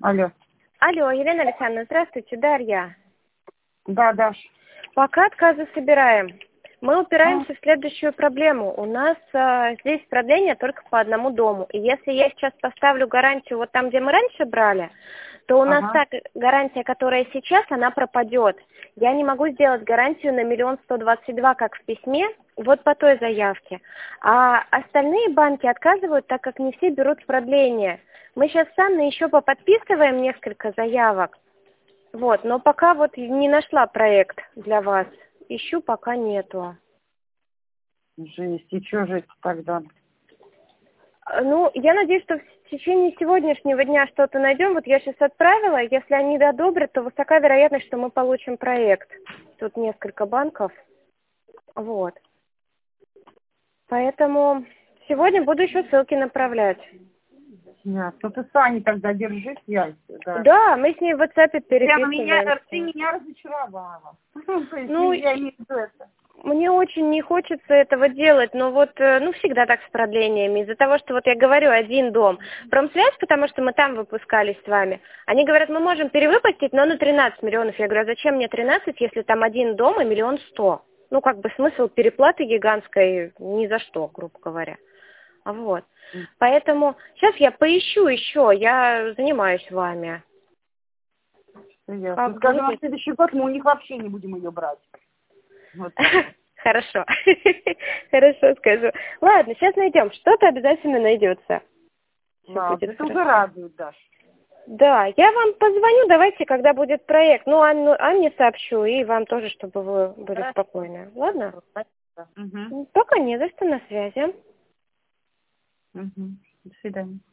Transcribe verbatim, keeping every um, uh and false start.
Алло. Алло, Елена Александровна, здравствуйте, Дарья. Да, Даш. Пока отказы собираем. Мы упираемся а? в следующую проблему. У нас а, здесь продление только по одному дому. И если я сейчас поставлю гарантию вот там, где мы раньше брали, то у нас Ага. та гарантия, которая сейчас, она пропадет. Я не могу сделать гарантию на миллион сто двадцать два, как в письме, вот по той заявке. А остальные банки отказывают, так как не все берут продление. Мы сейчас с Анной еще поподписываем несколько заявок. Вот, но пока вот не нашла проект для вас. Ищу, пока нету. Жесть. И что же это тогда? Ну, я надеюсь, что в течение сегодняшнего дня что-то найдем. Вот я сейчас отправила. Если они одобрят, то высока вероятность, что мы получим проект. Тут несколько банков. Вот. Поэтому сегодня буду еще ссылки направлять. Нет, ну ты с Аней тогда держи связь. Да, да мы с ней в WhatsApp переписываемся. Меня, ты меня разочаровала. Ну, я не это. Мне очень не хочется этого делать, но вот, ну, всегда так с продлениями. Из-за того, что вот я говорю, один дом. Промсвязь, потому что мы там выпускались с вами. Они говорят, мы можем перевыпустить, но на тринадцать миллионов. Я говорю, а зачем мне тринадцать, если там один дом и миллион сто? Ну, как бы смысл переплаты гигантской ни за что, грубо говоря. Вот. Поэтому сейчас я поищу еще, я занимаюсь вами. Ясно. Скажем, на следующий год мы у них вообще не будем ее брать. Вот. Хорошо. Хорошо скажу. Ладно, сейчас найдем. Что-то обязательно найдется. Да, это уже радует, Даш. Да, я вам позвоню, давайте, когда будет проект. Ну, Анну, Анне сообщу, и вам тоже, чтобы вы были Хорошо. Спокойны. Ладно? Угу. Пока не за что, на связи. Угу. До свидания.